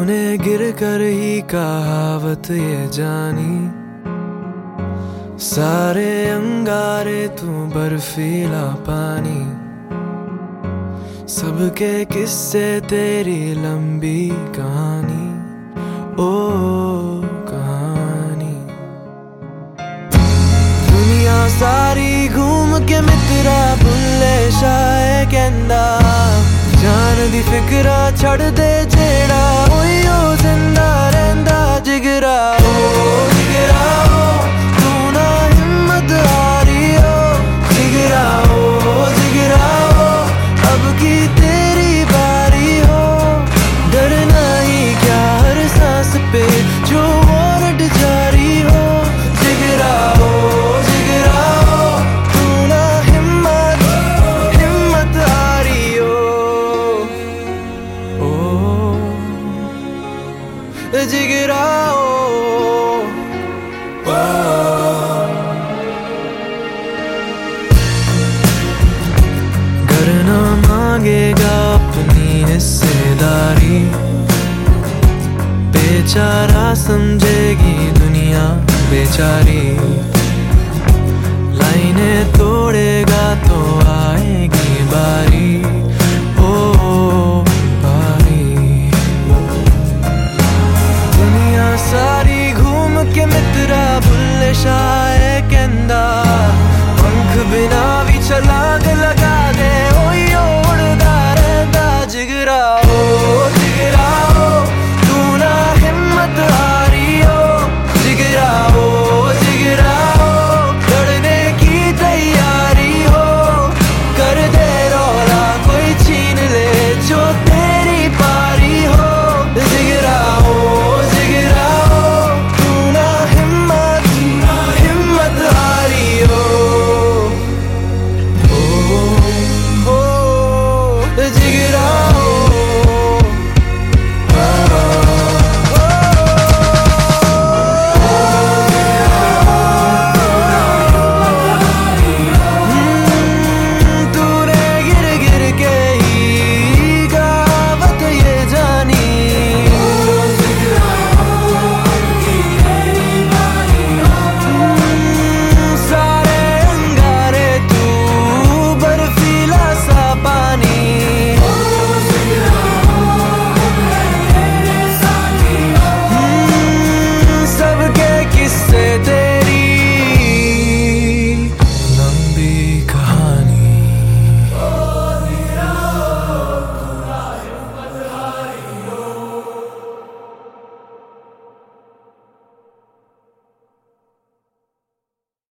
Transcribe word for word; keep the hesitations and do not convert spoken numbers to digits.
तूने गिर कर ही कहावत ये जानी, सारे अंगारे तू बर्फीला पानी, सबके किस्से तेरी लंबी कहानी, ओ कहानी। दुनिया सारी घूम के मित्रा भुल्ले शाये कहंदा, जान दी फिक्रा छड़ दे जेड़ा ओयो जिंदा रहंदा जिगरा, ओ जिगरा ओ तू ना हिम्मत हारी हो, जिगरा ओ जिगरा ओ अब की तेरी बारी हो, डरना ही क्या हर सांस पे जो वारंट जारी हो, जिगरा ओ जिगरा ओ तू ना हिम्मत हिम्मत हारी हो, जिगरा ओ, घर ना मांगेगा अपनी हिस्सेदारी, बेचारा समझेगी दुनिया बेचारी।